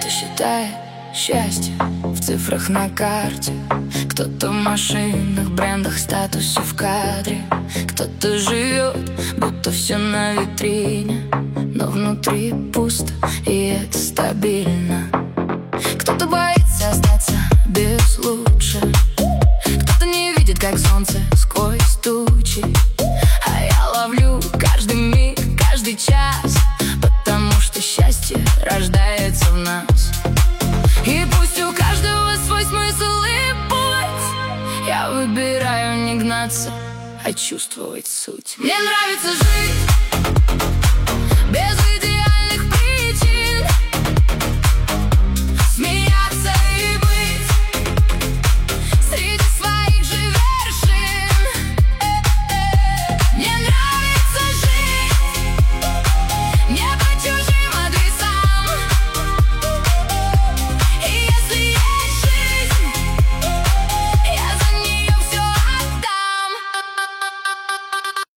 Кто-то считает счастье в цифрах на карте, кто-то в машинах, брендах, статусе в кадре. Кто-то живет, будто все на витрине, но внутри пусто, и это стабильно. Кто-то боится остаться без лучше, кто-то не видит, как солнце сквозь тучи. А я ловлю каждый миг, каждый час, потому что счастье рождается в нас. И пусть у каждого свой смысл и путь, я выбираю не гнаться, а чувствовать суть. Мне нравится жить без